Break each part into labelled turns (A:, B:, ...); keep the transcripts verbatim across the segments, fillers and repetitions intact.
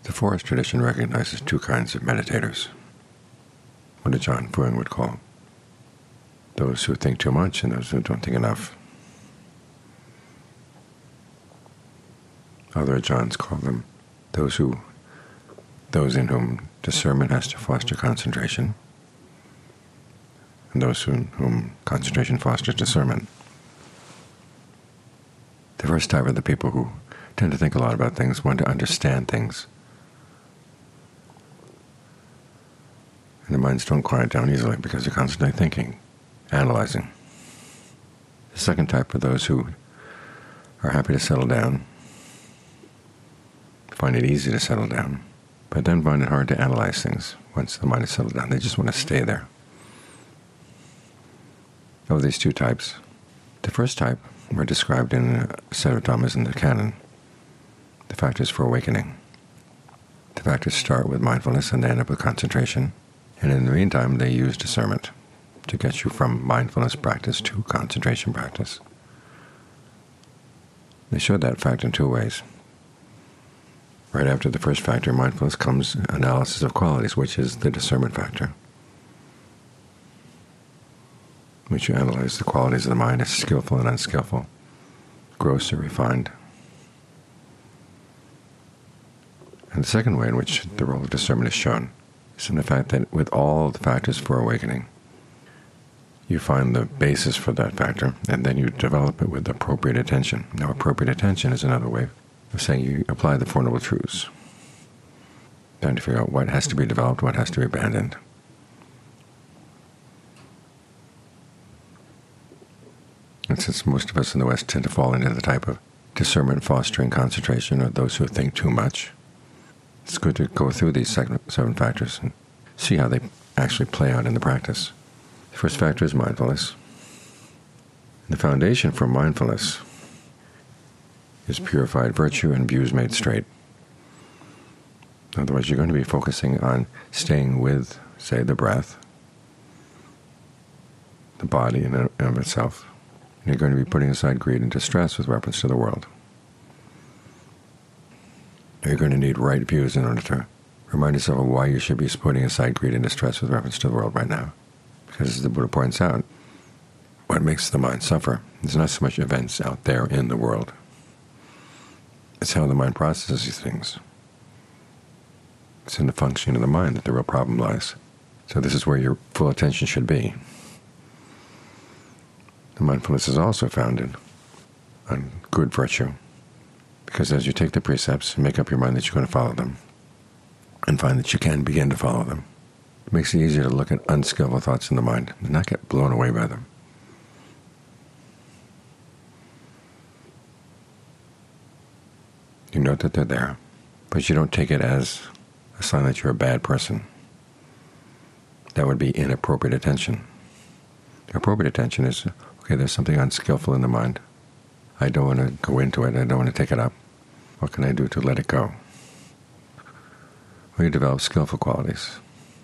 A: The Forest tradition recognizes two kinds of meditators, what Ajaan Fuang would call those who think too much and those who don't think enough. Other Ajaans call them those who, those in whom discernment has to foster concentration, and those in whom concentration fosters discernment. The first type are the people who tend to think a lot about things, want to understand things, and their minds don't quiet down easily because they're constantly thinking, analyzing. The second type are those who are happy to settle down, find it easy to settle down, but then find it hard to analyze things once the mind is settled down. They just want to stay there. Of these two types, the first type were described in a set of dhammas in the canon, the factors for awakening. The factors start with mindfulness and they end up with concentration, and in the meantime they use discernment to get you from mindfulness practice to concentration practice. They showed that fact in two ways. Right after the first factor, mindfulness, comes analysis of qualities, which is the discernment factor, which you analyze the qualities of the mind as skillful and unskillful, gross or refined. And the second way in which the role of discernment is shown is in the fact that with all the factors for awakening, you find the basis for that factor, and then you develop it with appropriate attention. Now, appropriate attention is another way of saying you apply the Four Noble Truths, trying to figure out what has to be developed, what has to be abandoned. And since most of us in the West tend to fall into the type of discernment fostering concentration, or those who think too much, it's good to go through these seven factors and see how they actually play out in the practice. The first factor is mindfulness. The foundation for mindfulness is purified virtue and views made straight. Otherwise, you're going to be focusing on staying with, say, the breath, the body in and of itself. And you're going to be putting aside greed and distress with reference to the world. You're going to need right views in order to remind yourself of why you should be putting aside greed and distress with reference to the world right now. Because as the Buddha points out, what makes the mind suffer is not so much events out there in the world. It's how the mind processes these things. It's in the functioning of the mind that the real problem lies. So this is where your full attention should be. The mindfulness is also founded on good virtue, because as you take the precepts and make up your mind that you're going to follow them, and find that you can begin to follow them, it makes it easier to look at unskillful thoughts in the mind and not get blown away by them. You note that they're there, but you don't take it as a sign that you're a bad person. That would be inappropriate attention. Appropriate attention is, okay, there's something unskillful in the mind. I don't want to go into it. I don't want to take it up. What can I do to let it go? Well, you develop skillful qualities.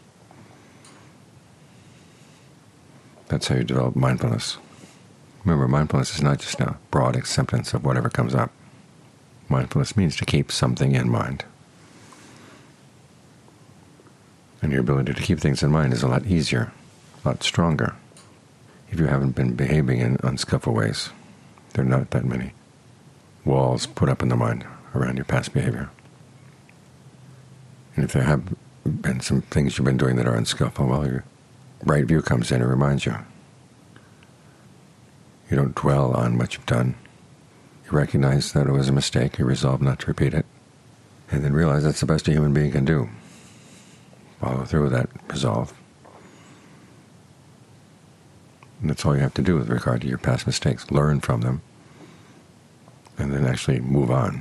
A: That's how you develop mindfulness. Remember, mindfulness is not just a broad acceptance of whatever comes up. Mindfulness means to keep something in mind. And your ability to keep things in mind is a lot easier, a lot stronger, if you haven't been behaving in unskillful ways. There are not that many walls put up in the mind around your past behavior. And if there have been some things you've been doing that are unskillful, well, your right view comes in and reminds you. You don't dwell on what you've done. You recognize that it was a mistake, you resolve not to repeat it, and then realize that's the best a human being can do. Follow through with that resolve. And that's all you have to do with regard to your past mistakes. Learn from them, and then actually move on.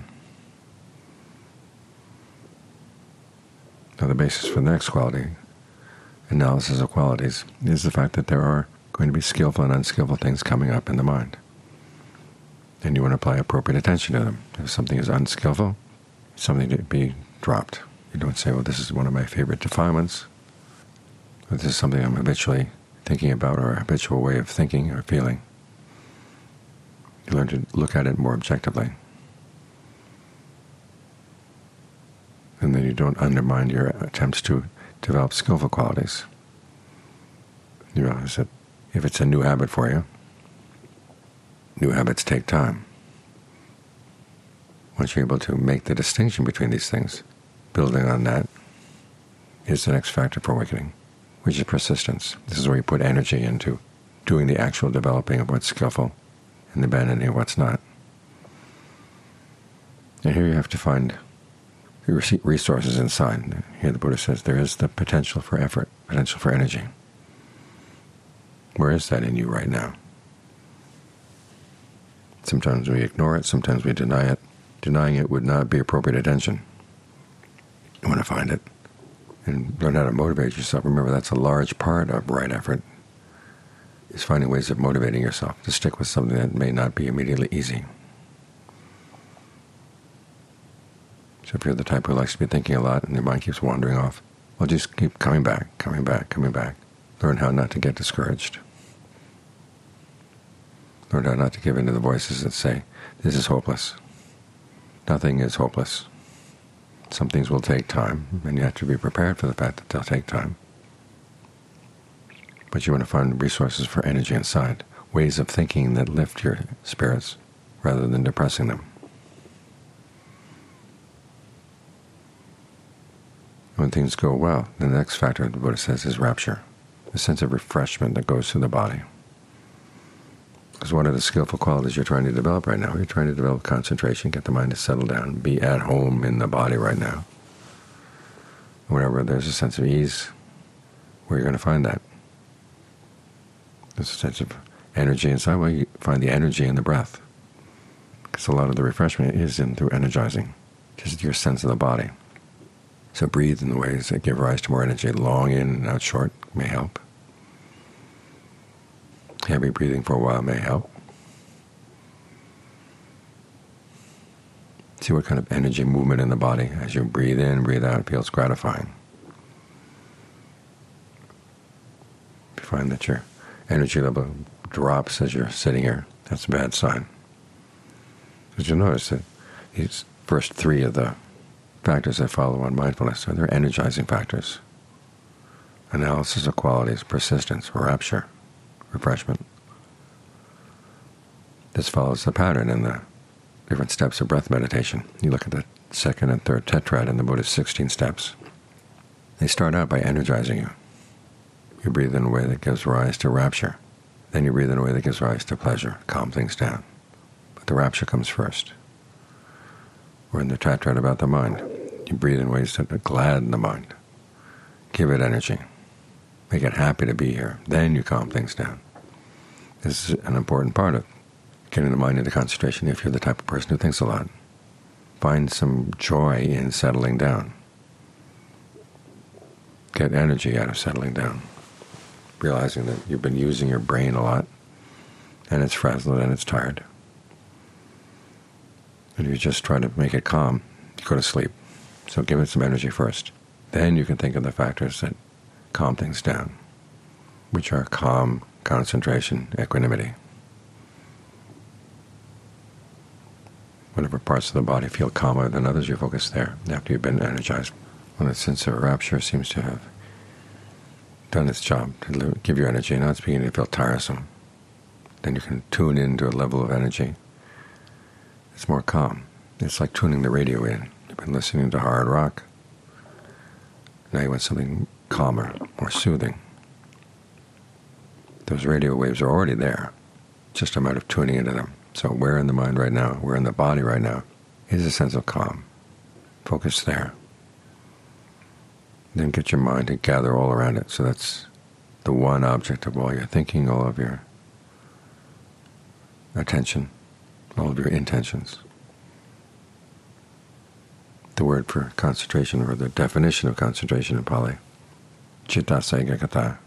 A: Now the basis for the next quality, analysis of qualities, is the fact that there are going to be skillful and unskillful things coming up in the mind. And you want to apply appropriate attention to them. If something is unskillful, it's something to be dropped. You don't say, well, this is one of my favorite defilements, or this is something I'm habitually thinking about, or a habitual way of thinking or feeling. You learn to look at it more objectively. And then you don't undermine your attempts to develop skillful qualities. You realize that if it's a new habit for you, new habits take time. Once you're able to make the distinction between these things, building on that is the next factor for awakening, which is persistence. This is where you put energy into doing the actual developing of what's skillful and abandoning what's not. And here you have to find the resources inside. Here the Buddha says there is the potential for effort, potential for energy. Where is that in you right now? Sometimes we ignore it, sometimes we deny it. Denying it would not be appropriate attention. You want to find it and learn how to motivate yourself. Remember, that's a large part of right effort, is finding ways of motivating yourself to stick with something that may not be immediately easy. So if you're the type who likes to be thinking a lot and your mind keeps wandering off, well, just keep coming back, coming back, coming back. Learn how not to get discouraged. Learn how not to give in to the voices that say, this is hopeless. Nothing is hopeless. Some things will take time, and you have to be prepared for the fact that they'll take time. But you want to find resources for energy inside, ways of thinking that lift your spirits rather than depressing them. When things go well, the next factor the Buddha says is rapture, the sense of refreshment that goes through the body. Because one of the skillful qualities you're trying to develop right now, you're trying to develop concentration, get the mind to settle down, be at home in the body right now. Whenever there's a sense of ease, where are you going to find that? There's a sense of energy inside. Well, you find the energy in the breath. Because a lot of the refreshment is in through energizing, just your sense of the body. So breathe in the ways that give rise to more energy. Long in and out short may help. Heavy breathing for a while may help. See what kind of energy movement in the body as you breathe in, breathe out. It feels gratifying. If you find that your energy level drops as you're sitting here, that's a bad sign. Because you'll notice that these first three of the factors that follow on mindfulness are their energizing factors. Analysis of qualities, persistence, rapture, refreshment. This follows the pattern in the different steps of breath meditation. You look at the second and third tetrad in the Buddha's sixteen steps. They start out by energizing you. You breathe in a way that gives rise to rapture. Then you breathe in a way that gives rise to pleasure, calm things down. But the rapture comes first. Or in the tetrad about the mind, you breathe in ways that gladden the mind, give it energy, make it happy to be here. Then you calm things down. This is an important part of getting the mind into concentration if you're the type of person who thinks a lot. Find some joy in settling down. Get energy out of settling down, realizing that you've been using your brain a lot, and it's frazzled and it's tired. And you just try to make it calm, you go to sleep. So give it some energy first. Then you can think of the factors that calm things down, which are calm, concentration, equanimity. Whatever parts of the body feel calmer than others, you focus there after you've been energized. When the sense of rapture seems to have done its job to give you energy, now it's beginning to feel tiresome. Then you can tune into a level of energy. It's more calm. It's like tuning the radio in. You've been listening to hard rock. Now you want something calmer, more soothing. Those radio waves are already there, just a matter of tuning into them. So where in the mind right now, where in the body right now, is a sense of calm. Focus there. Then get your mind to gather all around it. So that's the one object of all your thinking, all of your attention, all of your intentions. The word for concentration, or the definition of concentration in Pali, citta ekagata,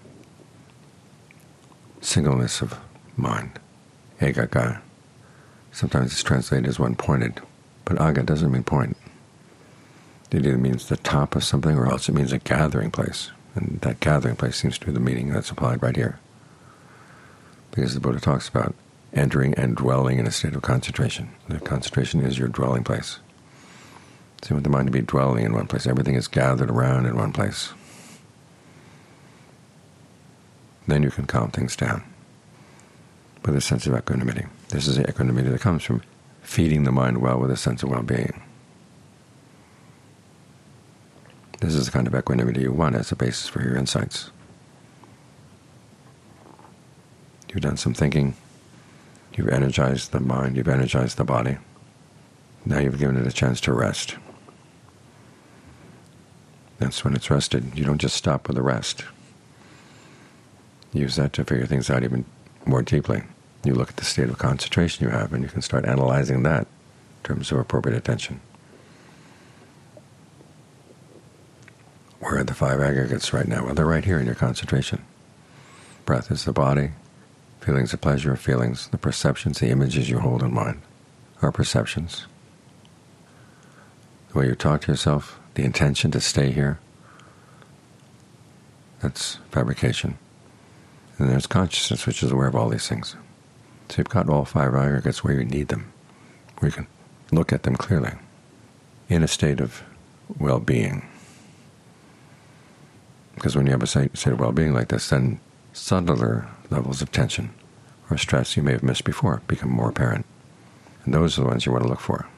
A: singleness of mind, ekaka. Sometimes it's translated as one-pointed, but aga doesn't mean point. It either means the top of something or else it means a gathering place. And that gathering place seems to be the meaning that's applied right here. Because the Buddha talks about entering and dwelling in a state of concentration. The concentration is your dwelling place. So you want the mind to be dwelling in one place. Everything is gathered around in one place. Then you can calm things down with a sense of equanimity. This is the equanimity that comes from feeding the mind well with a sense of well-being. This is the kind of equanimity you want as a basis for your insights. You've done some thinking. You've energized the mind. You've energized the body. Now you've given it a chance to rest. That's when it's rested. You don't just stop with the rest. Use that to figure things out even more deeply. You look at the state of concentration you have, and you can start analyzing that in terms of appropriate attention. Where are the five aggregates right now? Well, they're right here in your concentration. Breath is the body. Feelings of pleasure, feelings, the perceptions, the images you hold in mind are perceptions. The way you talk to yourself, the intention to stay here, that's fabrication. And there's consciousness, which is aware of all these things. So you've got all five aggregates where you need them, where you can look at them clearly, in a state of well-being. Because when you have a state of well-being like this, then subtler levels of tension or stress you may have missed before become more apparent. And those are the ones you want to look for.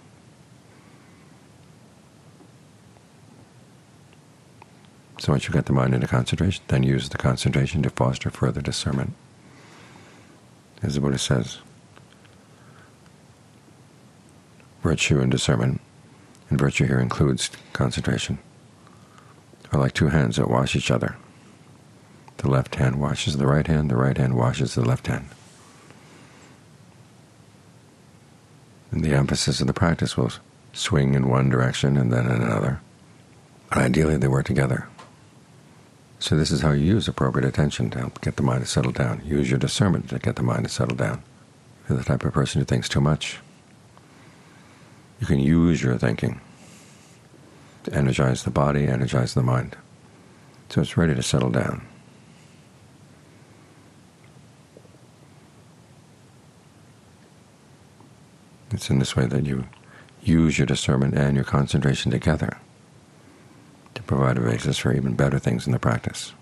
A: So once you get the mind into concentration, then use the concentration to foster further discernment. As the Buddha says, virtue and discernment, and virtue here includes concentration, are like two hands that wash each other. The left hand washes the right hand, the right hand washes the left hand. And the emphasis of the practice will swing in one direction and then in another. But ideally they work together. So this is how you use appropriate attention to help get the mind to settle down. Use your discernment to get the mind to settle down. If you're the type of person who thinks too much, you can use your thinking to energize the body, energize the mind, so it's ready to settle down. It's in this way that you use your discernment and your concentration together to provide a basis for even better things in the practice.